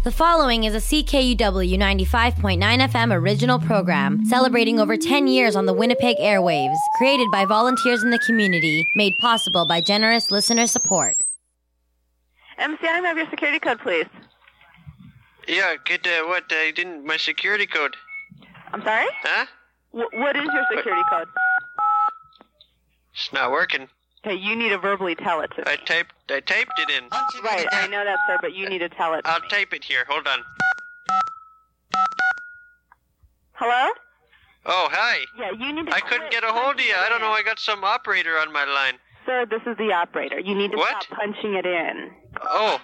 The following is a CKUW 95.9 FM original program celebrating over 10 years on the Winnipeg airwaves, created by volunteers in the community, made possible by generous listener support. MCI, may I have your security code, please? Yeah, get what? I didn't. My security code. I'm sorry? Huh? What is your security code? It's not working. Okay, you need to verbally tell it to me. I typed it in. Right, I know that, sir, but you need to tell it to I'll me. type it here. Hold on. Hello? Oh, hi. Yeah, you need to I couldn't get a hold of you. I don't know. I got some operator on my line. Sir, this is the operator. You need to What? stop punching it in. Oh.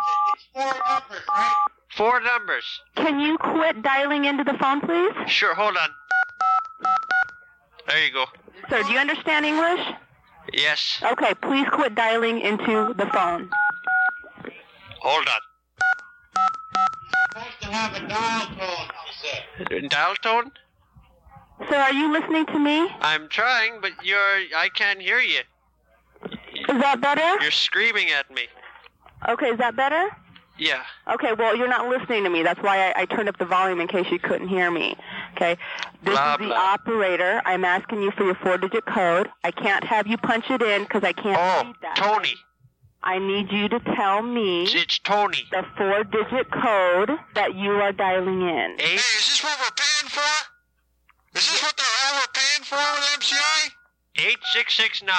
4 numbers. Can you quit dialing into the phone, please? Sure, hold on. There you go. Sir, do you understand English? Yes. Okay, please quit dialing into the phone. Hold on. Supposed to have a dial tone, he said. Dial tone? Sir, are you listening to me? I'm trying, but I can't hear you. Is that better? You're screaming at me. Okay, is that better? Yeah. Okay, well, you're not listening to me. That's why I turned up the volume in case you couldn't hear me. Okay? This Blah, is the blah. operator. I'm asking you for your 4-digit code. I can't have you punch it in because I can't read that. Tony. I need you to tell me It's Tony. the 4-digit code that you are dialing in. 8. Hey, is this what we're paying for? Is this what the hell we're paying for with MCI? 8669.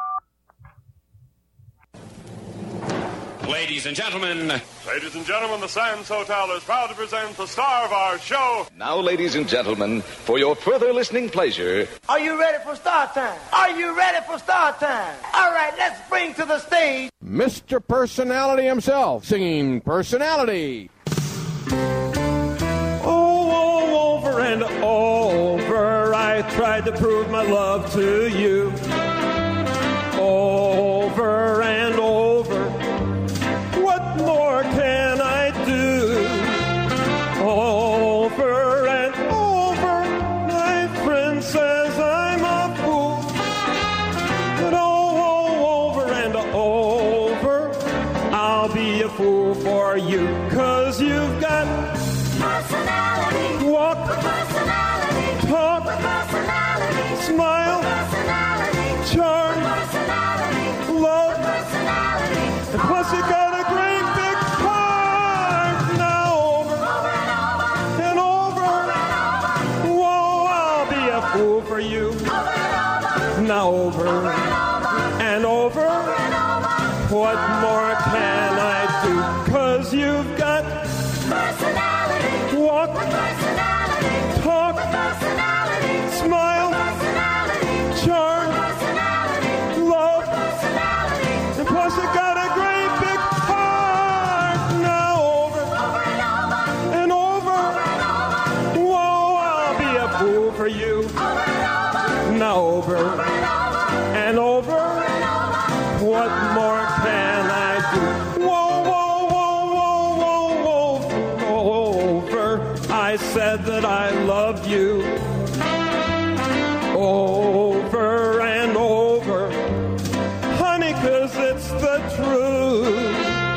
Ladies and gentlemen, the Sands Hotel is proud to present the star of our show. Now, ladies and gentlemen, for your further listening pleasure, Are you ready for start time? Are you ready for start time? All right, let's bring to the stage Mr. Personality himself, singing Personality. Oh, over and over, I tried to prove my love to you. Over and over, what more can I do? Over and over, my friend says I'm a fool. But over and over, I'll be a fool for you. 'Cause you've got personality, walk, personality, talk, personality, smile, personality, charm, personality, love, personality, and plus you got a great big heart. Now over and over, whoa, I'll be a fool for you. Now over and over, what more can I do? 'Cause you've got personality, walk, personality, talk, personality, smile, personality, charm, personality, love, personality, and plus you got a great big heart. Now over and over, whoa, I'll be a fool for you. Now over and over, what more can I do? Whoa, whoa, whoa, whoa, whoa, whoa, over. I said that I loved you. Over and over, honey, 'cause it's the truth.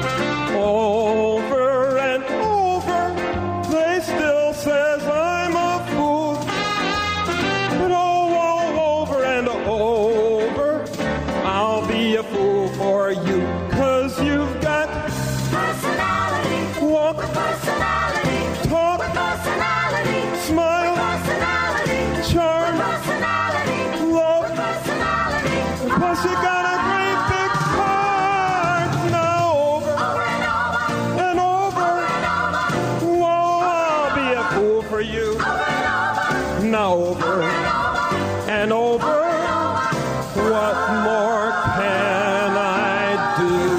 Over and over, they still says I'm a fool. But over and over, I'll be a fool for you. 'Cause you've got personality, walk, personality, talk, personality, smile, personality, charm, personality, love, personality, and plus you got a great big heart. Now over and over, whoa, I'll be a fool for you. Now over and over, what more can I do?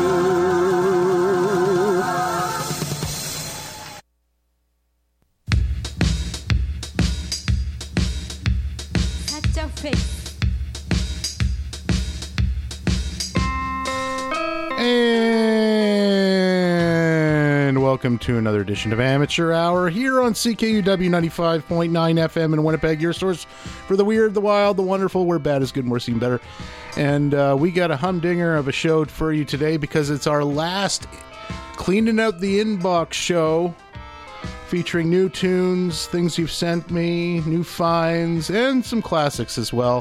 That's your face. And welcome to another edition of Amateur Hour here on CKUW 95.9 FM in Winnipeg, your source for the weird, the wild, the wonderful, where bad is good, more seen better. And we got a humdinger of a show for you today because it's our last cleaning out the inbox show featuring new tunes, things you've sent me, new finds, and some classics as well.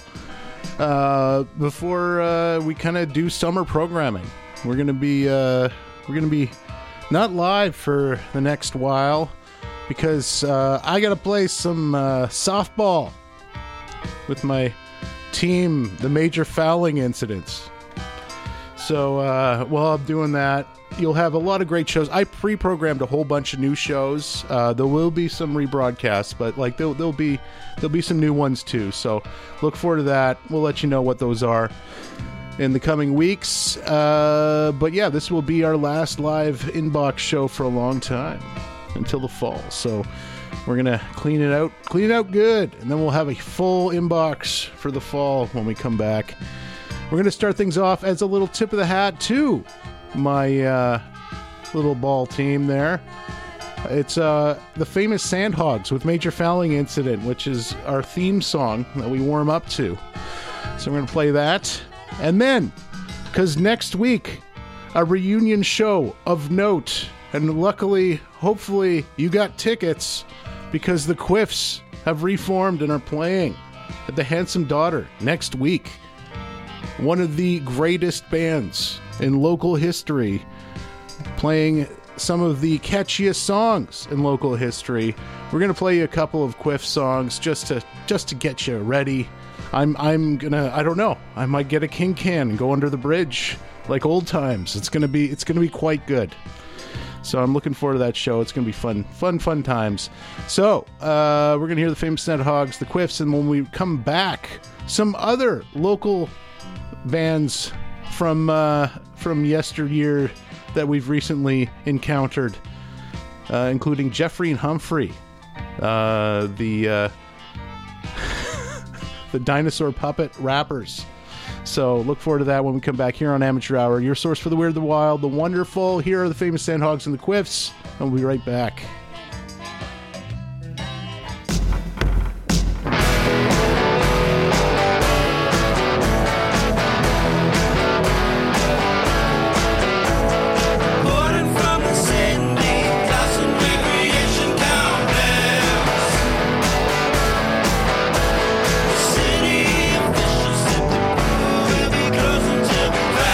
Before we kind of do summer programming, we're gonna be not live for the next while because I gotta play some softball with my team, the Major Fouling Incidents. So while I'm doing that, you'll have a lot of great shows. I pre-programmed a whole bunch of new shows. There will be some rebroadcasts, but like there'll be some new ones too. So look forward to that. We'll let you know what those are in the coming weeks. But yeah, this will be our last live inbox show for a long time until the fall. So we're gonna clean it out good, and then we'll have a full inbox for the fall when we come back. We're gonna start things off as a little tip of the hat to my little ball team there. It's the famous Sandhogs with Major Fouling Incident, which is our theme song that we warm up to. So we're gonna play that, and then because next week a reunion show of note, and luckily, hopefully, you got tickets because the Quiffs have reformed and are playing at the Handsome Daughter next week. One of the greatest bands in local history, playing some of the catchiest songs in local history. We're gonna play you a couple of Quiff songs just to get you ready. I'm gonna, I don't know, I might get a King Can and go under the bridge like old times. It's gonna be quite good. So I'm looking forward to that show. It's going to be fun times. So we're going to hear the famous Sandhogs, the Quiffs, and when we come back, some other local bands from yesteryear that we've recently encountered, including Jeffrey and Humphrey, the Dinosaur Puppet Rappers. So look forward to that when we come back here on Amateur Hour, your source for the weird, the wild, the wonderful. Here are the famous Sandhogs and the Quiffs, and we'll be right back.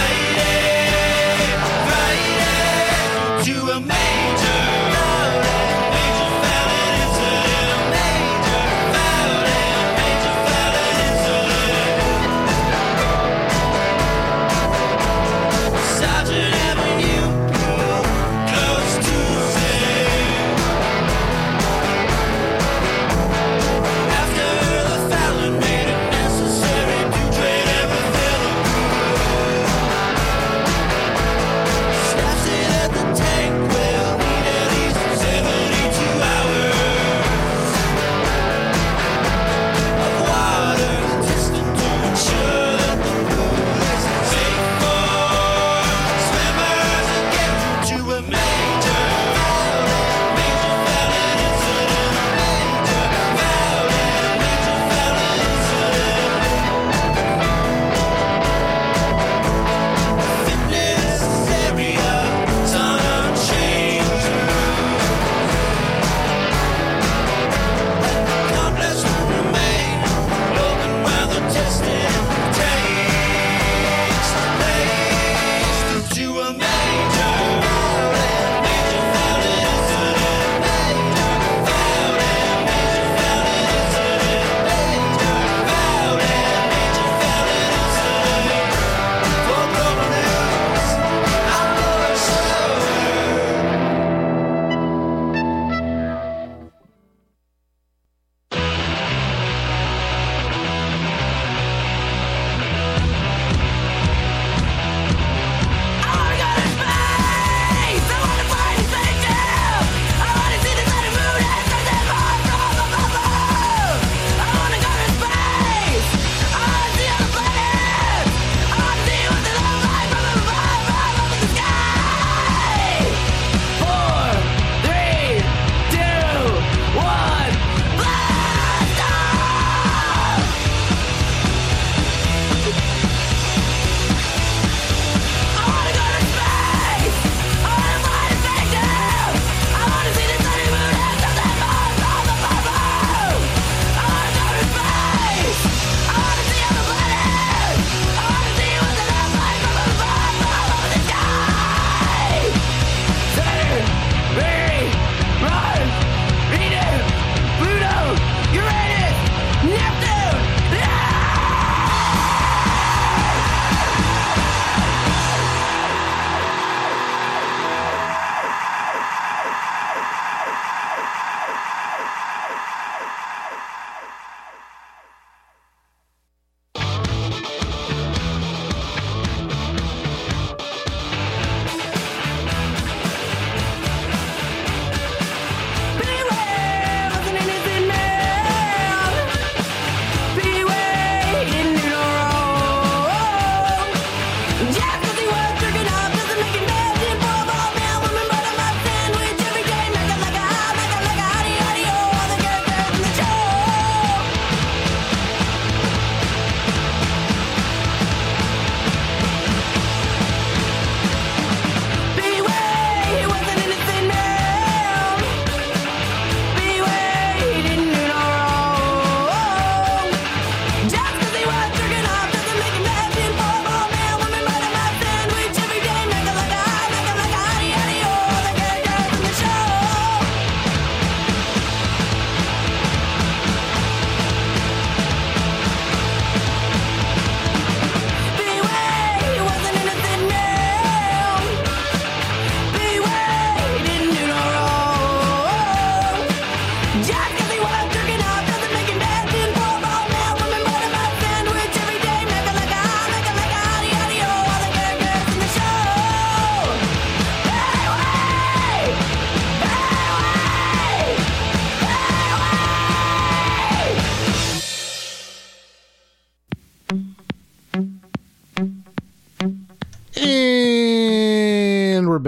To a major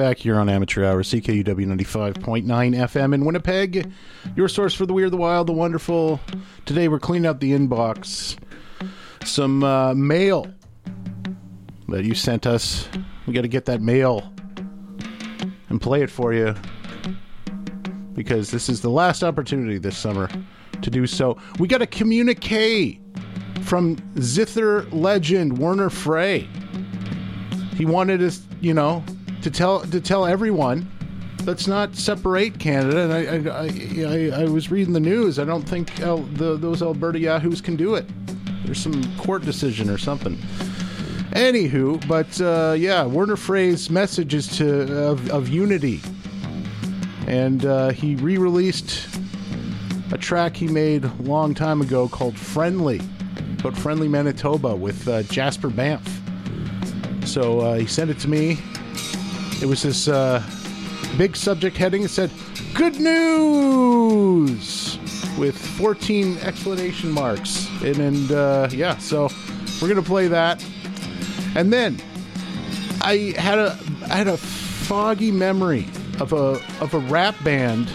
back here on Amateur Hour, CKUW 95.9 FM in Winnipeg. Your source for the weird, the wild, the wonderful. Today we're cleaning up the inbox. Some mail that you sent us. We got to get that mail and play it for you, because this is the last opportunity this summer to do so. We got a communique from Zither legend Werner Frey. He wanted us, to tell everyone, let's not separate Canada. And I was reading the news. I don't think those Alberta yahoos can do it. There's some court decision or something. Anywho, but Werner Frey's message is of unity, and he re-released a track he made a long time ago called "Friendly," about friendly Manitoba with Jasper Banff. So he sent it to me. It was this big subject heading. It said, "Good news!" with 14 exclamation marks. So we're going to play that. And then I had a foggy memory of a rap band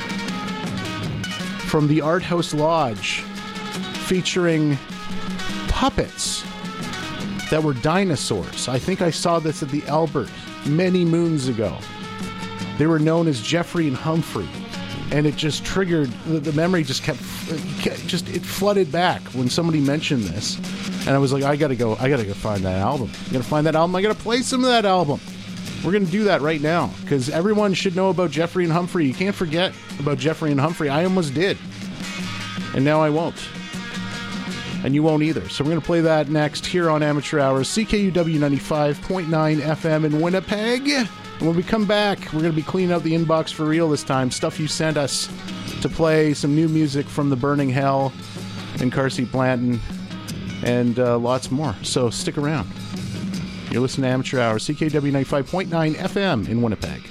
from the Art House Lodge featuring puppets that were dinosaurs. I think I saw this at the Albert many moons ago. They were known as Jeffrey and Humphrey, and it just triggered, the memory just it flooded back when somebody mentioned this, and I was like, I gotta go find that album. I gotta find that album. I gotta play some of that album. We're gonna do that right now, because everyone should know about Jeffrey and Humphrey. You can't forget about Jeffrey and Humphrey. I almost did, and now I won't. And you won't either. So we're going to play that next here on Amateur Hours, CKUW 95.9 FM in Winnipeg. And when we come back, we're going to be cleaning out the inbox for real this time. Stuff you sent us to play, some new music from The Burning Hell and Car Seat Blanton, and lots more. So stick around. You're listening to Amateur Hours, CKUW 95.9 FM in Winnipeg.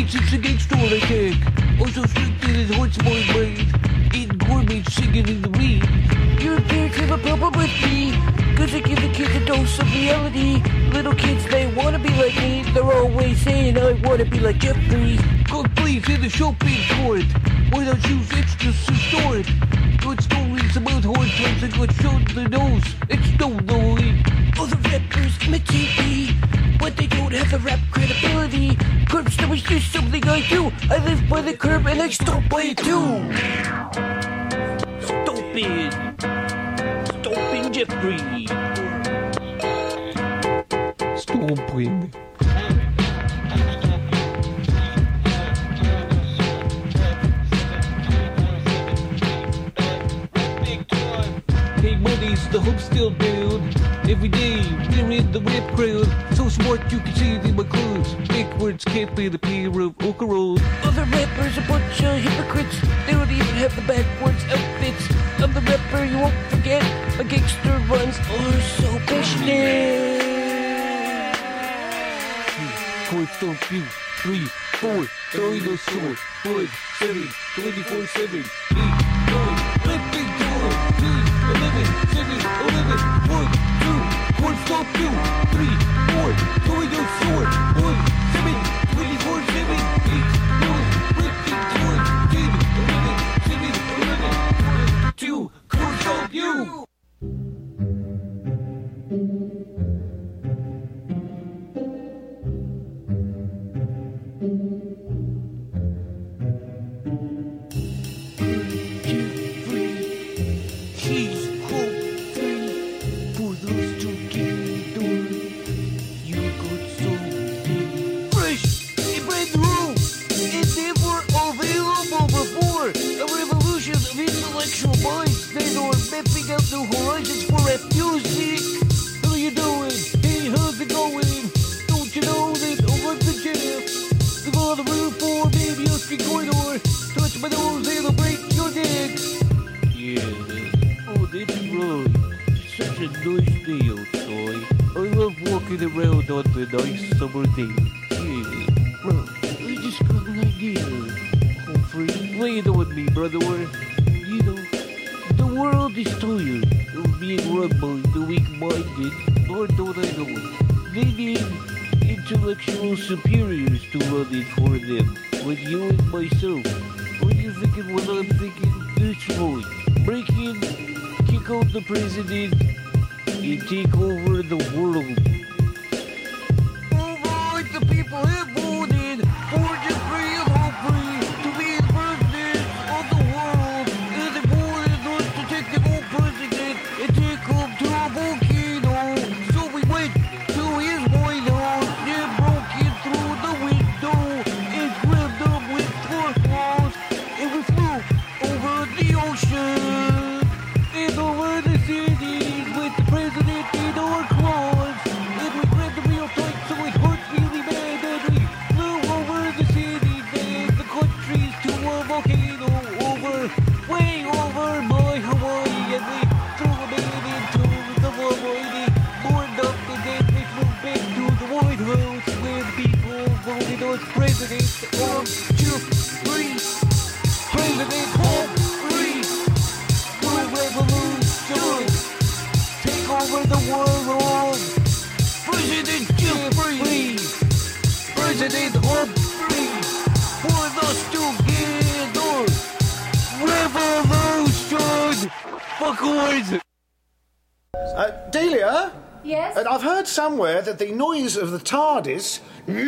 It's against all attack. Also strengthened as horse boy brain. Eating gourmet singing in the rain. Your parents have a problem with me, cause I give the kids a dose of reality. Little kids, they wanna be like me. They're always saying I wanna be like Jeffrey. God, please, in the shopping court. Why don't you extras to store it? Good stories about hard times I got shot in the nose. It's no noise. Other rappers imitate me, but they don't have the rap credibility. Curb stomping is just something I do. I live by the curb and I stomp by it too. Stomping Jeffrey. Stomping. Hey buddies, the hope's still down. Every day, we're in the rap crowd. So smart you can see it in my clothes. Backwards can't be the pair of Oka Road. Other rappers, a bunch of hypocrites. They don't even have the backwards outfits. I'm the rapper you won't forget. My gangster runs are so passionate. 4, 3, 4, dinosaur, 5, 7, 24/7, 8, 9, flipping door, 10, 11, 7, 11, 1, 2, 4, stop you, 3, 4, dinosaur, 1, 7, 24/7, 8, 9, flipping door, 10, 11, 7, 11, 1, 2, can't stop you. New horizons for rap music. How you doing? Hey, how's it going? Don't you know that I like the jam? Give all the room for maybe a street corridor. Touch my nose and I'll break your neck. Yeah, oh, that's right. Such a nice day outside. I love walking around on the nice summer day. Yeah, bro, I just got an idea. Humphrey, lay it on me, brother. You know, the world is tired of being run by the weak-minded, nor don't I know it. They need intellectual superiors to run it for them, like you and myself. Are you thinking what I'm thinking? That's right. Break in, kick out the president, and take over the world. Alright, the people have voted for Jeffrey and Humphrey to be the president of the world. And they voted us to take the old president and take him to a volcano. So we went to his White House and broke in through the window and grabbed him with our claws. And we flew over the ocean and over the cities with the president in our claws. And we grabbed him real tight so it hurt really bad. And we flew over the cities and the countries to a volcano over, way over by Hawaii. And we threw him into the void, burned up, and then we flew back to the White House where the people voted us president of Jeffrey. President Humphrey. World revolution. Take over the world. President Jeffrey. President Humphrey. For us together. Revolution. Fuckers. Delia? Yes? I've heard somewhere that the noise of the TARDIS...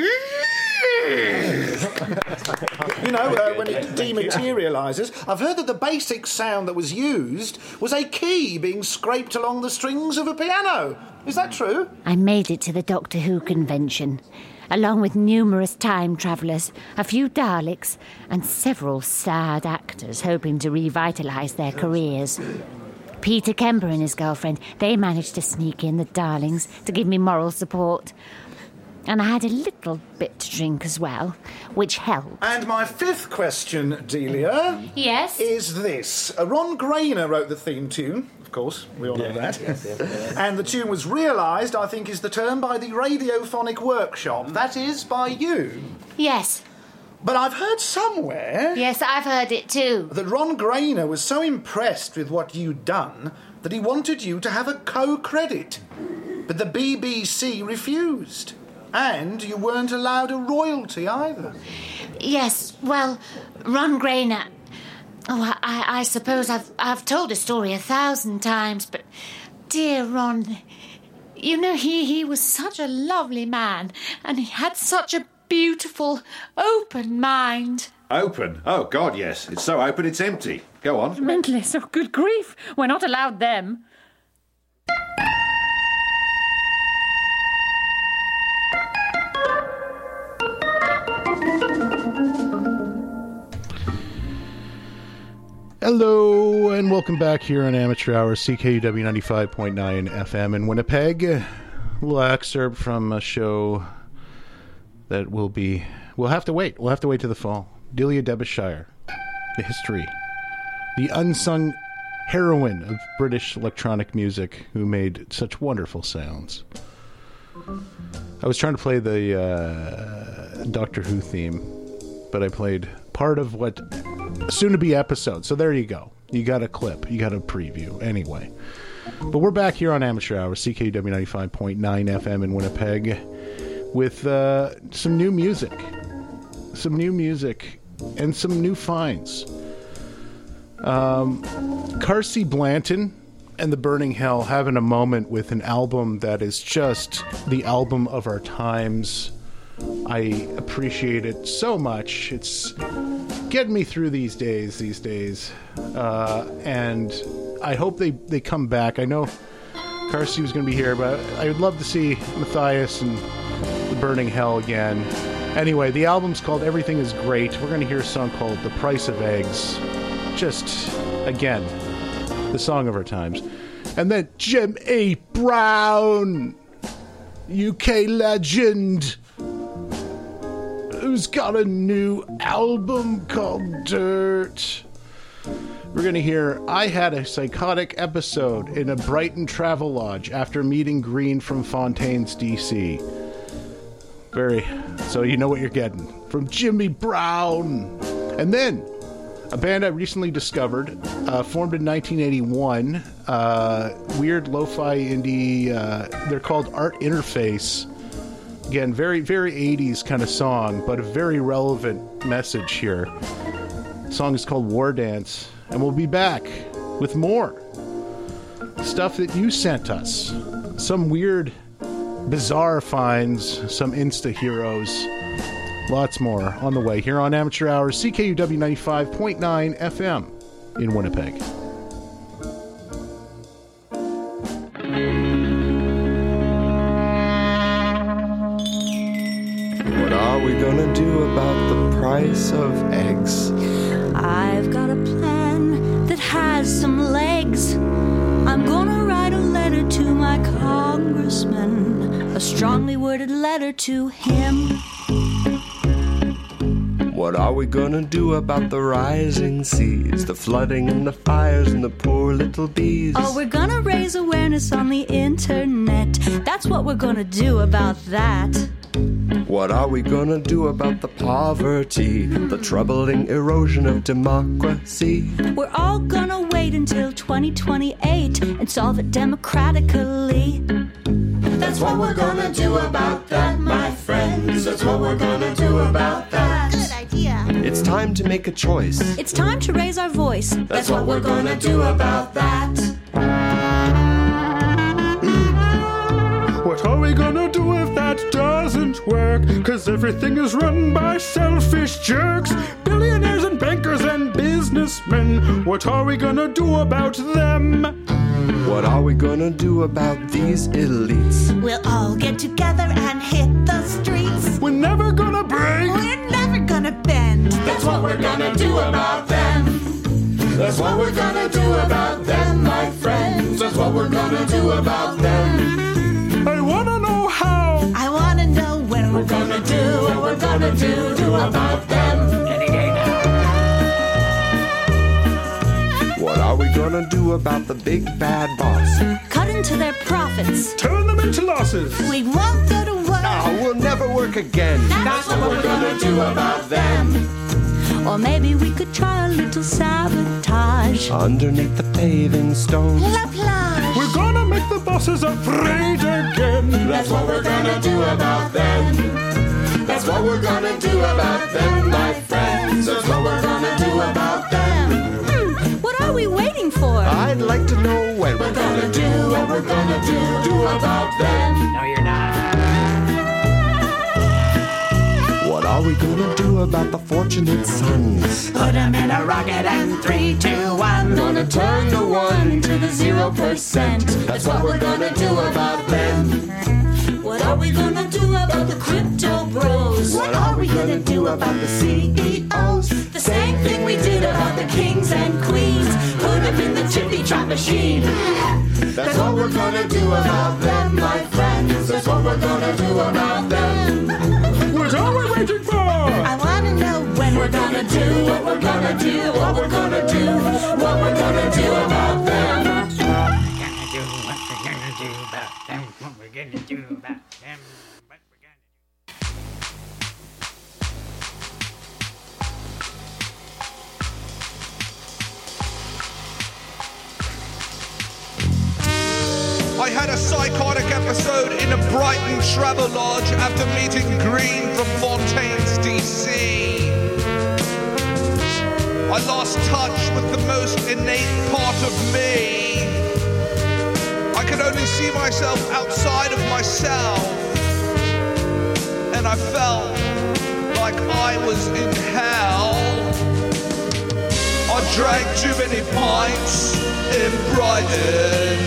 you know, when it dematerialises. I've heard that the basic sound that was used was a key being scraped along the strings of a piano. Is that true? I made it to the Doctor Who convention, along with numerous time travellers, a few Daleks, and several sad actors hoping to revitalise their careers. Peter Kemper and his girlfriend, they managed to sneak in the darlings to give me moral support. And I had a little bit to drink as well, which helped. And my fifth question, Delia... Yes? ...is this. Ron Grainer wrote the theme tune, of course, we all know that. Yes. And the tune was realised, I think is the term, by the Radiophonic Workshop. That is, by you. Yes. But I've heard somewhere... Yes, I've heard it too. ...that Ron Grainer was so impressed with what you'd done that he wanted you to have a co-credit. But the BBC refused. And you weren't allowed a royalty either. Yes, well, Ron Grainer... Oh, I suppose I've told his story 1,000 times, but dear Ron... You know, he was such a lovely man, and he had such a beautiful, open mind. Open? Oh, God, yes. It's so open it's empty. Go on. Mentalists, oh, good grief. We're not allowed them. Hello, and welcome back here on Amateur Hour, CKUW 95.9 FM in Winnipeg. A little excerpt from a show that we'll have to wait. We'll have to wait to the fall. Delia Derbyshire, the history, the unsung heroine of British electronic music who made such wonderful sounds. I was trying to play the Doctor Who theme, but I played part of what soon-to-be episode. So there you go. You got a clip. You got a preview. Anyway. But we're back here on Amateur Hour, CKUW 95.9 FM in Winnipeg, with some new music. Some new music and some new finds. Carsey Blanton and the Burning Hell having a moment with an album that is just the album of our times. I appreciate it so much. It's getting me through these days. And I hope they come back. I know Carsey was going to be here, but I would love to see Matthias and the Burning Hell again. Anyway, the album's called Everything Is Great. We're going to hear a song called The Price of Eggs. Just, again, the song of our times. And then Jim A. Brown, UK legend, who's got a new album called Dirt. We're going to hear I Had a Psychotic Episode in a Brighton Travel Lodge after meeting Green from Fontaine's DC. So you know what you're getting. From Jimmy Brown. And then, a band I recently discovered, formed in 1981, weird lo-fi indie, they're called Art Interface. Again, very, very 80s kind of song, but a very relevant message here. The song is called War Dance, and we'll be back with more stuff that you sent us. Some weird, bizarre finds, some Insta heroes, lots more on the way here on Amateur Hour, CKUW 95.9 FM in Winnipeg. What are we gonna do about the price of eggs? I've got a plan that has some legs. I'm gonna write a letter to my congressman, a strongly worded letter to him. What are we gonna do about the rising seas, the flooding and the fires and the poor little bees? Oh, we're gonna raise awareness on the internet. That's what we're gonna do about that. What are we gonna do about the poverty, the troubling erosion of democracy? We're all gonna wait until 2028 and solve it democratically. That's what we're gonna do about that, my friends. That's what we're gonna do about that. Good idea. It's time to make a choice. It's time to raise our voice. That's what we're gonna do about that. What are we gonna do if that doesn't work? 'Cause everything is run by selfish jerks, billionaires and bankers and businessmen. What are we gonna do about them? What are we gonna do about these elites? We'll all get together and hit the streets. We're never gonna break. We're never gonna bend. That's what we're gonna do about them. That's what we're gonna do about them, my friends. That's what we're gonna do about them. I wanna know how. I wanna know when we're gonna do what we're gonna do about them. Any day now. What are we gonna do about the big bad boss? Cut into their profits. Turn them into losses. We won't go to work. No, we'll never work again. That's what we're gonna do do about them? Or maybe we could try a little sabotage. Underneath the paving stones. La plage. We're gonna make the bosses afraid again. That's what we're gonna do about them. That's what we're gonna do about them, my friends. That's what we're gonna do about them. What are we waiting for? I'd like to know when we're gonna do what we're gonna do about them. No, you're not. What are we gonna do about the fortunate sons? Put them in a rocket and 3, 2, 1. Gonna turn the 1 to the 0%. That's what we're gonna do about them. What are we gonna do about the crypto bros? What are we gonna do about the CEOs? The same thing we did about the kings and queens. Put them in the chippy chop machine. That's what we're gonna do about them, my friends. That's what we're gonna do about them. What are we waiting for? I wanna know when we're gonna do what we're gonna do, what we're gonna do, what we're gonna do about them. What we're gonna do about them. What we're gonna do about them. I had a psychotic episode in a Brighton travel lodge after meeting Green from Fontaines, DC. I lost touch with the most innate part of me. I could only see myself outside of myself, and I felt like I was in hell. I drank too many pints in Brighton,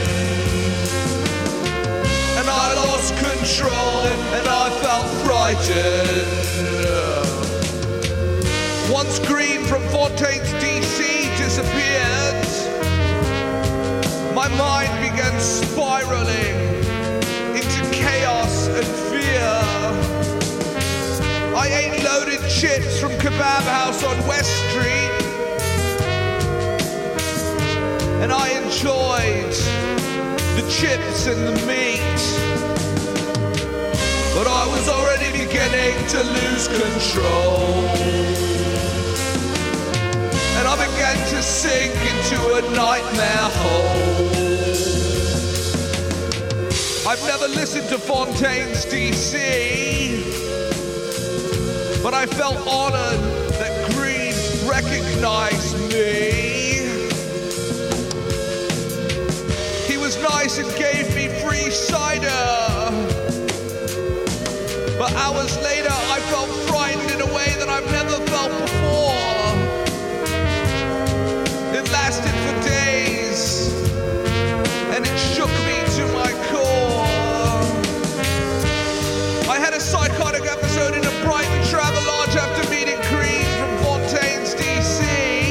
and I lost control, and I felt frightened. Once Green from Fontaines, DC disappeared, my mind began spiraling into chaos and fear. I ate loaded chips from Kebab House on West Street, and I enjoyed the chips and the meat, but I was already beginning to lose control, and I began to sink into a nightmare hole. I've never listened to Fontaines, DC, but I felt honored that Green recognized me. Nice and gave me free cider, but hours later I felt frightened in a way that I've never felt before. It lasted for days, and it shook me to my core. I had a psychotic episode in a Brighton travel lodge after meeting Green from Fontaines, DC.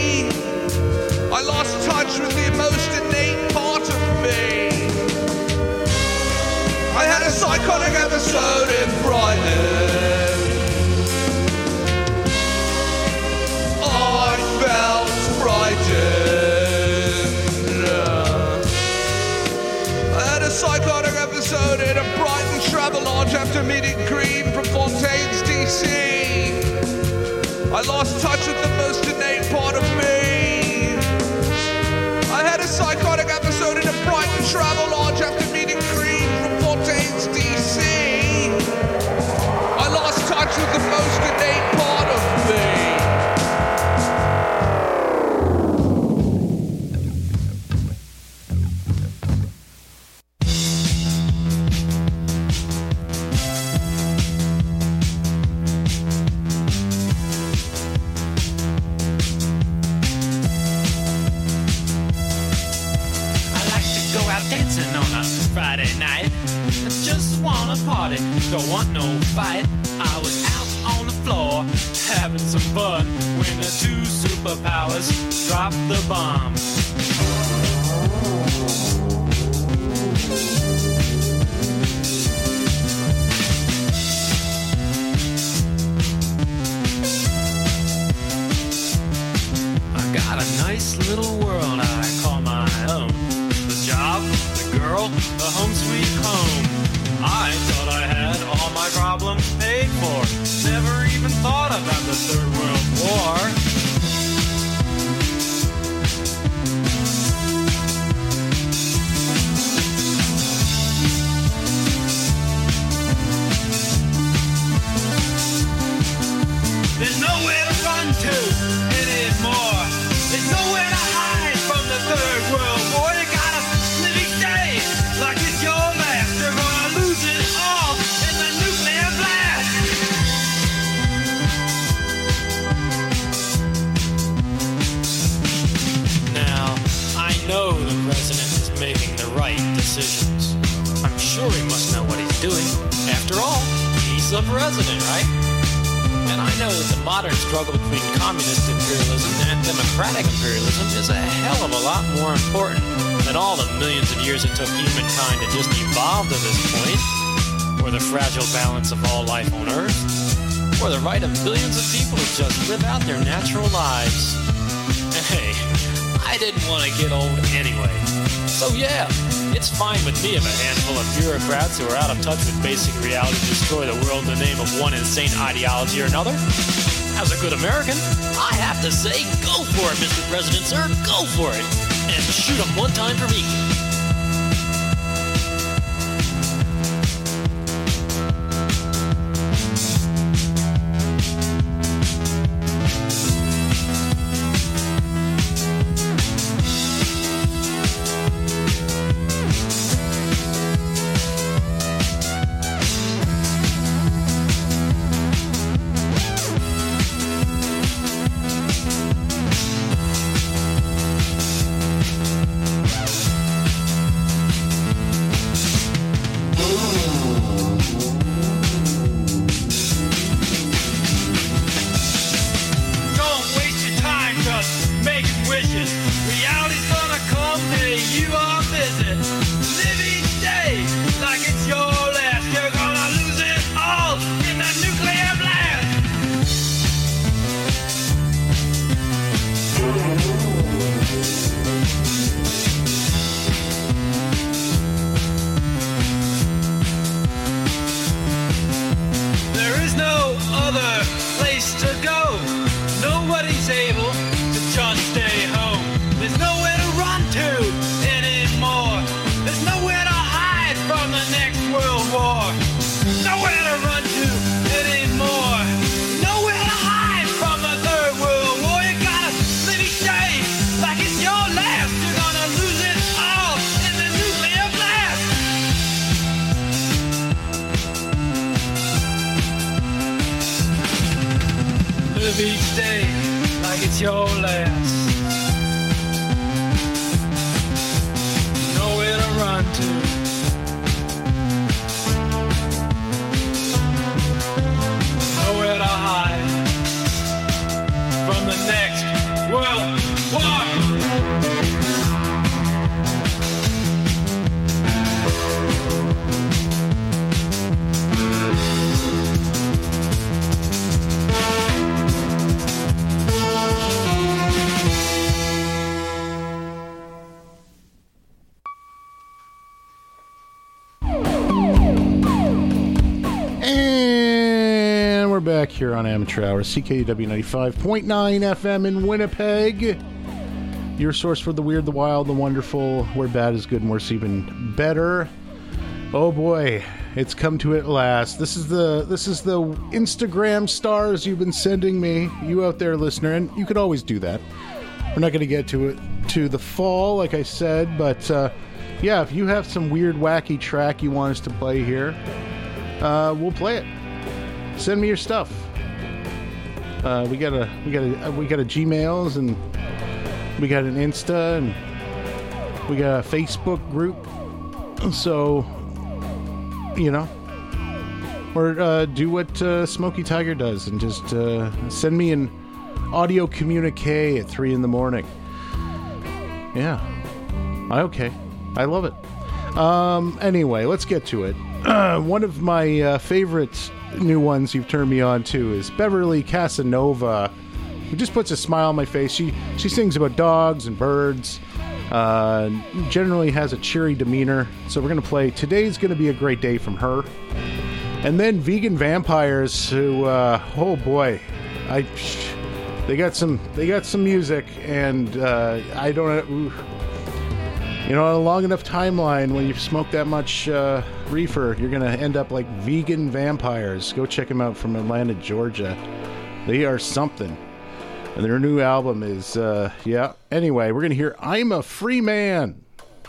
I lost touch with the most innate part of me. I had a psychotic episode in Brighton. I felt frightened. I had a psychotic episode in a Brighton travel lodge after meeting Green from Fontaines, DC. I lost touch with the most innate part of me. I had a psychotic episode in a Brighton travel lodge after meeting Green from Fontaines, DC. I lost touch with the most innate part of me. Dancing on a Friday night. I just wanna party, don't want no fight. I was out on the floor, having some fun, when the two superpowers dropped the bomb. I got a nice little world I call my own. The job, the girl, the home sweet home. I thought I had all my problems paid for. Never even thought of the president, right? And I know that the modern struggle between communist imperialism and democratic imperialism is a hell of a lot more important than all the millions of years it took humankind to just evolve to this point, or the fragile balance of all life on Earth, or the right of billions of people to just live out their natural lives. And hey, I didn't want to get old anyway. So yeah, it's fine with me if a handful of bureaucrats who are out of touch with basic reality destroy the world in the name of one insane ideology or another. As a good American, I have to say, go for it, Mr. President, sir, go for it. And shoot 'em one time for me. Each day like it's your last. Nowhere to run to. Nowhere to hide from the next world war. Back here on Amateur Hour, CKUW 95.9 FM in Winnipeg. Your source for the weird, the wild, the wonderful, where bad is good and worse even better. Oh boy, it's come to it at last. This is the Instagram stars you've been sending me, you out there listener, and you could always do that. We're not going to get to it to the fall, like I said, but yeah, if you have some weird, wacky track you want us to play here, we'll play it. Send me your stuff. We got a Gmails, and we got an Insta, and we got a Facebook group. So, you know, or do what Smokey Tiger does and just send me an audio communique at 3 a.m. Yeah, okay, I love it. Anyway, let's get to it. One of my favorite new ones you've turned me on to is Beverly Casanova, who just puts a smile on my face. She sings about dogs and birds, generally has a cheery demeanor. So we're going to play Today's Gonna Be a Great Day from her. And then Vegan Vampires, who, oh boy, they got some music, and I don't, you know, on a long enough timeline, when you smoke that much reefer, you're going to end up like Vegan Vampires. Go check them out from Atlanta, Georgia. They are something. And their new album is, yeah. Anyway, we're going to hear I'm a Free Man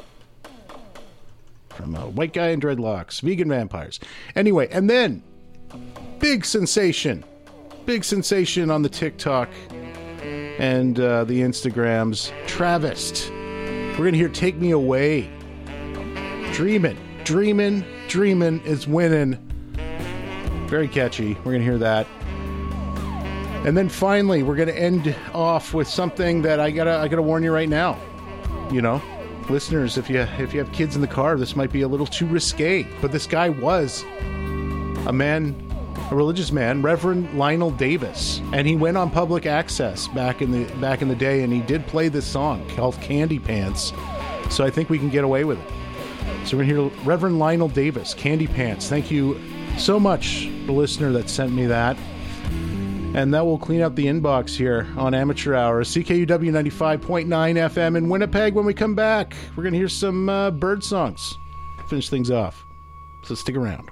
from a White Guy in Dreadlocks, Vegan Vampires. Anyway, and then big sensation on the TikTok and the Instagrams, Travis. We're going to hear Take Me Away. Dreamin' is winning. Very catchy. We're going to hear that. And then finally, we're going to end off with something that I gotta warn you right now. You know, listeners, if you have kids in the car, this might be a little too risque. But this guy was a religious man, Reverend Lionel Davis, and he went on public access back in the day, and he did play this song called Candy Pants. So I think we can get away with it. So we're going to hear Reverend Lionel Davis, Candy Pants. Thank you so much, the listener that sent me that. And that will clean up the inbox here on Amateur Hour, CKUW 95.9 FM in Winnipeg. When we come back, we're going to hear some bird songs. Finish things off. So stick around.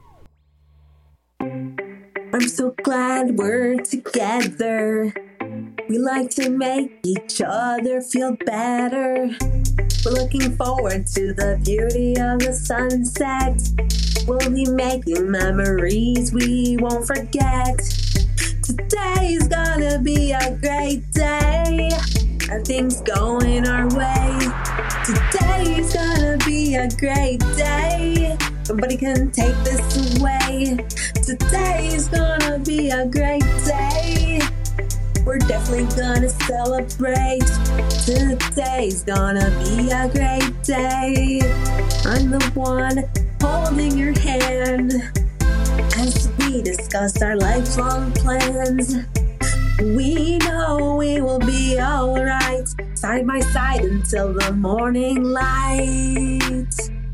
I'm so glad we're together. We like to make each other feel better. We're looking forward to the beauty of the sunset. We'll be making memories we won't forget. Today's gonna be a great day. Everything's going our way. Today's gonna be a great day. Nobody can take this away. Today's gonna be a great day. We're definitely gonna celebrate. Today's gonna be a great day. I'm the one holding your hand as we discuss our lifelong plans. We know we will be alright, side by side until the morning light.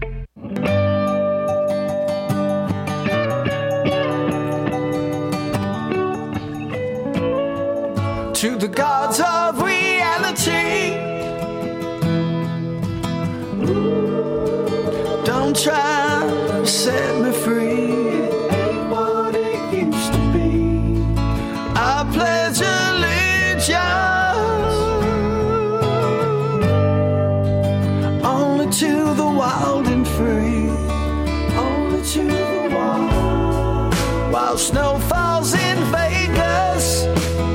To the gods of reality, don't try to set me free. Ain't what it used to be. I pledge allegiance only to the wild and free. Only to the wild. While snow falls in Vegas,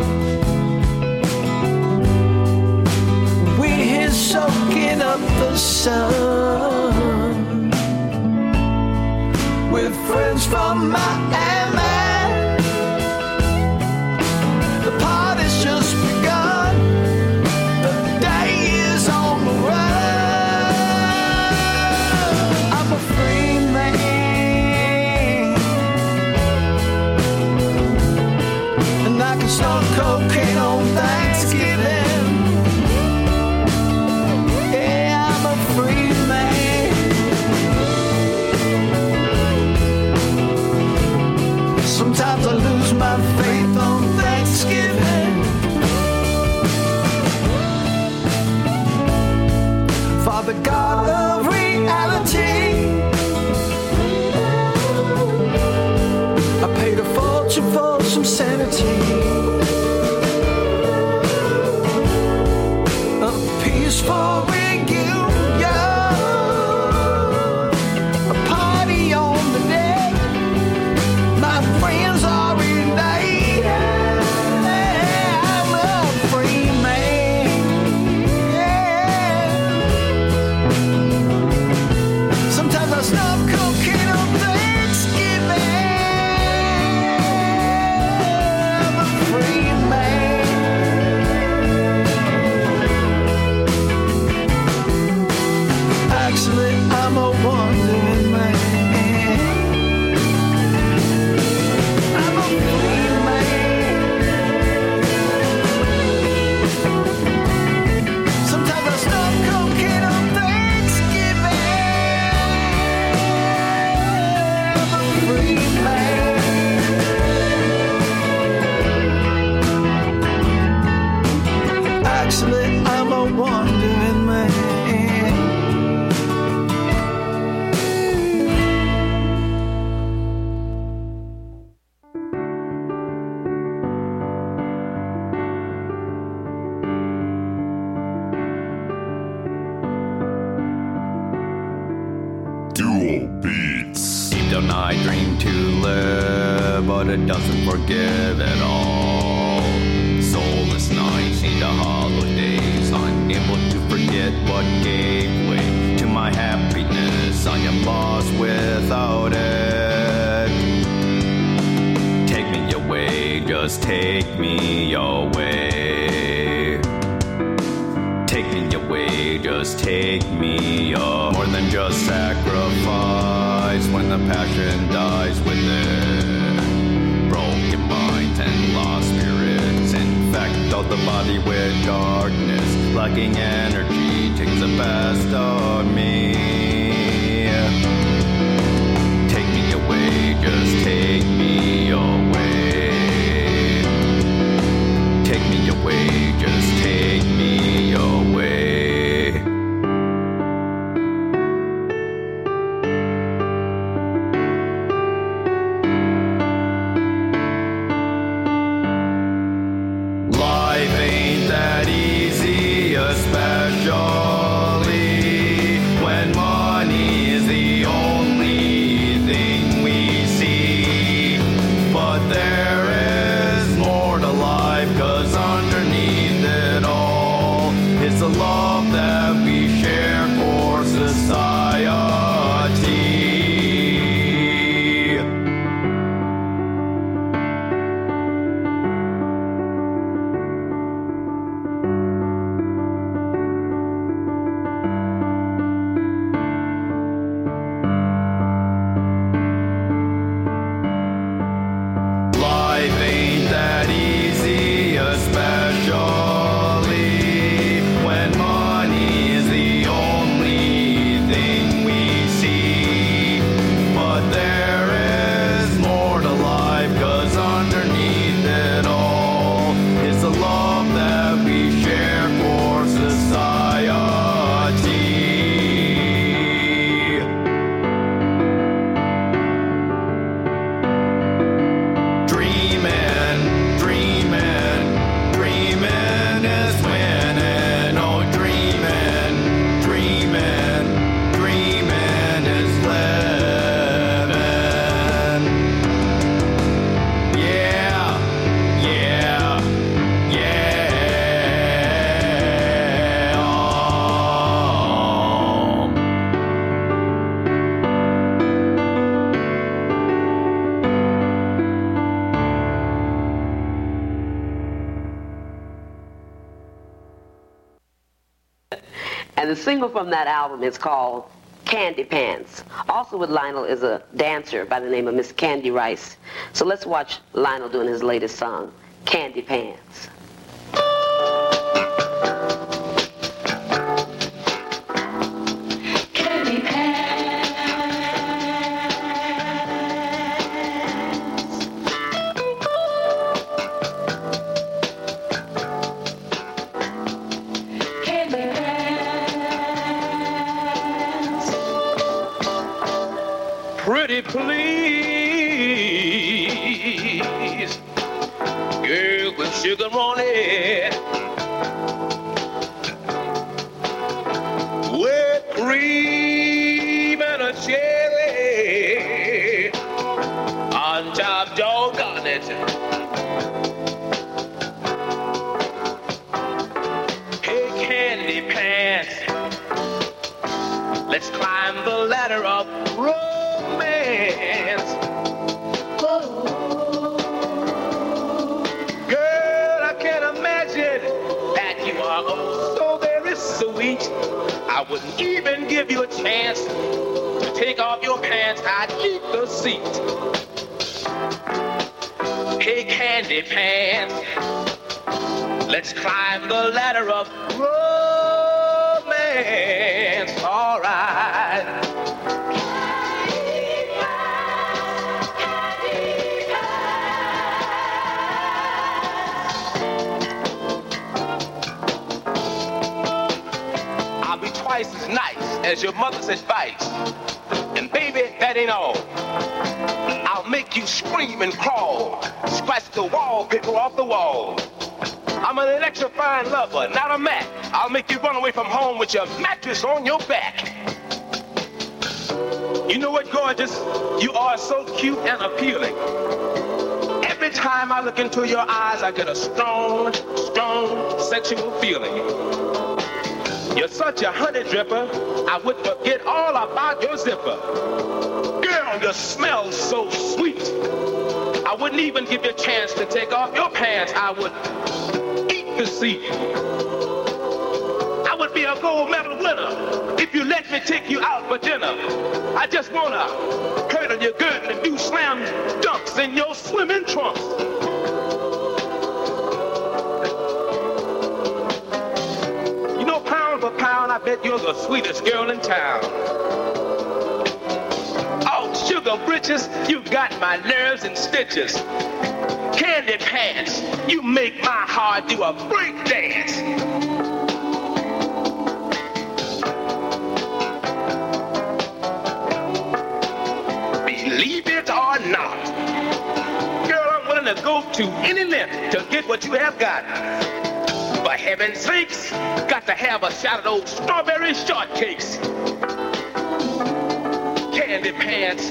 soaking up the sun with friends from Miami. The party's just begun. The day is on the run. I'm a free man, and I can snort cocaine on Thanksgiving. Sometimes I lose my faith on Thanksgiving. Father God of reality, I paid a fortune for some sanity. A peaceful reunion, a party on the deck. My friends are related. I'm a free man. Sometimes I snort cocaine on Thanksgiving. I'm a free man. Actually, I'm a wandering man. Actually, I'm a wandering man. Dual Beats. Deep down I dream to live, but it doesn't forgive at all. Soulless nights into hollow days, unable to forget what gave way to my happiness. I am lost without it. just take me away. Take me away, just take me away. More than just sacrifice when the passion dies within. Broken minds and lost spirits infect all the body with darkness. Lacking energy takes the best of me. Take me away, just take me away. Take me away, just take me away. Life ain't that easy, especially when money is the only thing we see. But there is more to life, 'cause underneath it all is the love that we share for society. Life ain't that easy, especially when money is the only thing we see. But there is more to life, 'cause underneath it all is the love that we share for society. Dreaming, dreaming, dreaming is winning. Oh, dreaming, dreaming, dreaming is living. Yeah, yeah, yeah. Oh. And the single from that album is called Candy Pants. Also with Lionel is a dancer by the name of Miss Candy Rice. So let's watch Lionel doing his latest song, Candy Pants. Candy Pretty please, girl with sugar on it, with cream and a cherry on top, doggone it. Hey, Candy Pants, let's climb the ladder of romance. Girl, I can't imagine that you are oh so very sweet. I wouldn't even give you a chance to take off your pants. I'd keep the seat. Hey, Candy Pants, let's climb the ladder of romance. All right. Twice as nice as your mother's advice. And baby, that ain't all. I'll make you scream and crawl, scratch the wallpaper off the wall. I'm an electrifying lover, not a Mac. I'll make you run away from home with your mattress on your back. You know what, gorgeous? You are so cute and appealing. Every time I look into your eyes, I get a strong, strong sexual feeling. You're such a honey dripper, I would forget all about your zipper. Girl, you smell so sweet. I wouldn't even give you a chance to take off your pants. I would eat the seat. I would be a gold medal winner if you let me take you out for dinner. I just wanna cradle your good and do slam dunks in your swimming trunks. You know, pound for pound, I bet you're the sweetest girl in town. Oh, sugar britches, you got my nerves in stitches. Candy pants, you make my heart do a break dance. Believe it or not, girl, I'm willing to go to any length to get what you have got. For heaven's sakes, got to have a shot of those strawberry shortcakes. Candy pants.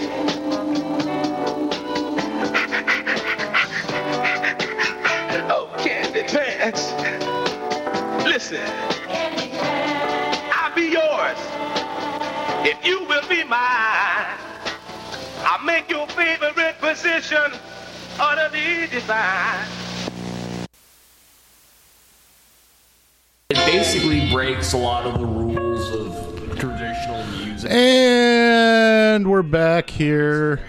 Oh, candy pants. Listen, I'll be yours if you will be mine. I'll make your favorite position utterly divine. It basically breaks a lot of the rules of traditional music. And we're back here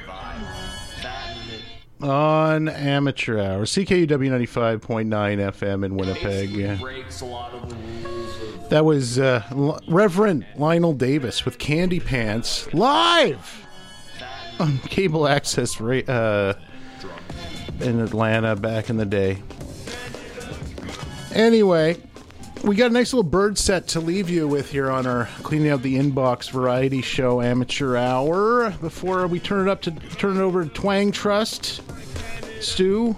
on Amateur Hour, CKUW 95.9 FM in Winnipeg. Breaks a lot of the rules of That was Reverend Lionel Davis with Candy Pants live on cable access in Atlanta back in the day. Anyway, we got a nice little bird set to leave you with here on our Cleaning Out the Inbox variety show Amateur Hour. Before we turn it over to Twang Trust, Stu.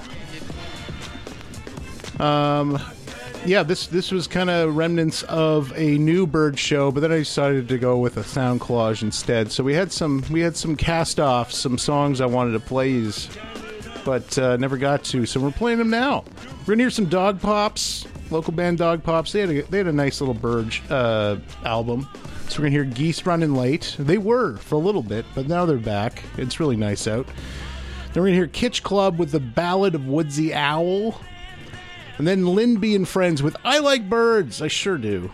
Yeah, this was kind of remnants of a new bird show, but then I decided to go with a sound collage instead. So we had some cast-offs, some songs I wanted to play, but never got to. So we're playing them now. We're gonna hear some Dog Pops, local band Dog Pops. They had a nice little bird album. So we're gonna hear Geese Running Late. They were for a little bit, but now they're back. It's really nice out. Then we're gonna hear Kitsch Club with the Ballad of Woodsy Owl. And then Lynn and Friends with I Like Birds. I sure do.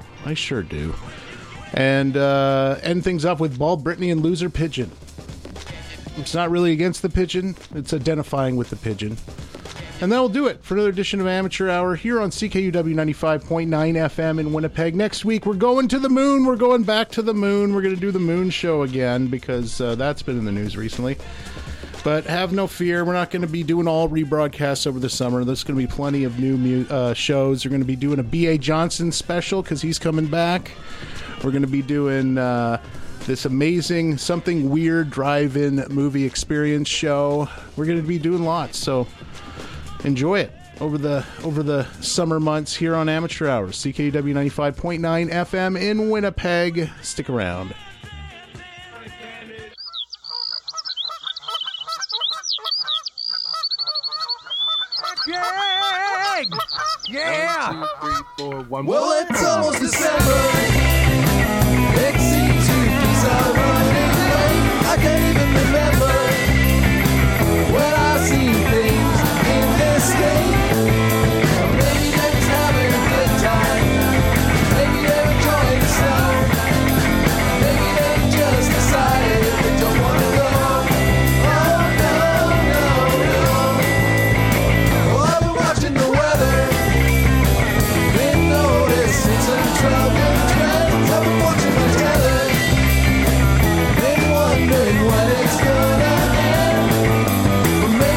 And end things up with Bald Brittany and Loser Pigeon. It's not really against the pigeon. It's identifying with the pigeon. And that'll do it for another edition of Amateur Hour here on CKUW 95.9 FM in Winnipeg. Next week, we're going to the moon. We're going back to the moon. We're going to do the moon show again because that's been in the news recently. But have no fear, we're not going to be doing all rebroadcasts over the summer. There's going to be plenty of new shows. We're going to be doing a B.A. Johnson special because he's coming back. We're going to be doing this amazing Something Weird drive-in movie experience show. We're going to be doing lots, so enjoy it over the summer months here on Amateur Hours. CKUW 95.9 FM in Winnipeg. Stick around. Yeah! 1, 2, 3, 4, 1. Well, it's almost December. Exit tunes are running late. I can't even remember when I see things in this state. Maybe they're just having a good time. Maybe they're enjoying the snow. Maybe they just decided they don't want to go. Oh, no. Well, I've been watching the weather. Been noticing some trouble trends. I've been watching my telly. Been wondering when it's gonna end. But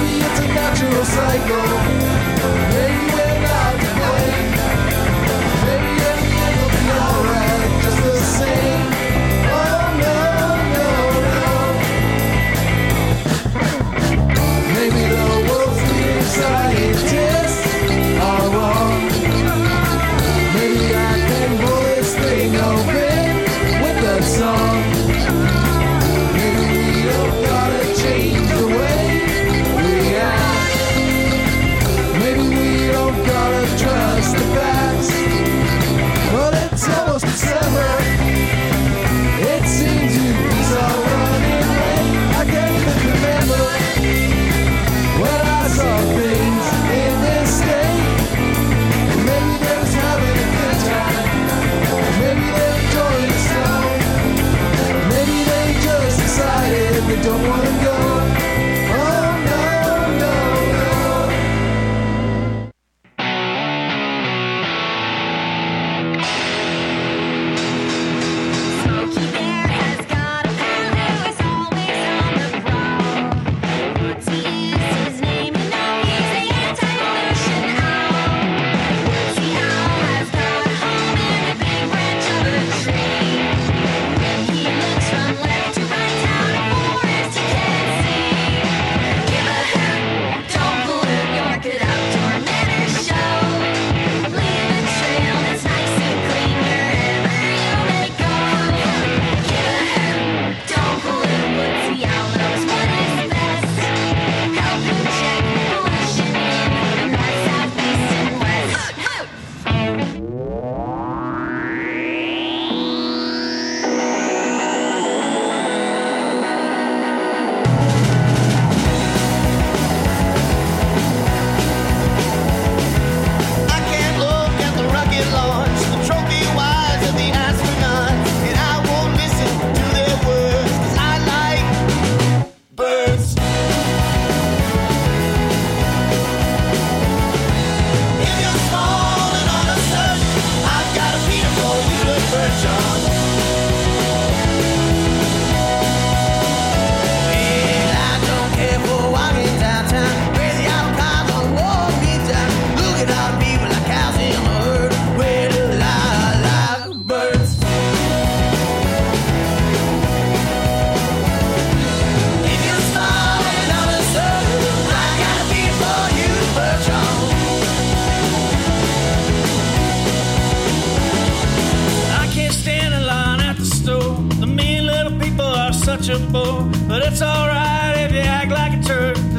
such a bore, but it's alright if you act like a turd.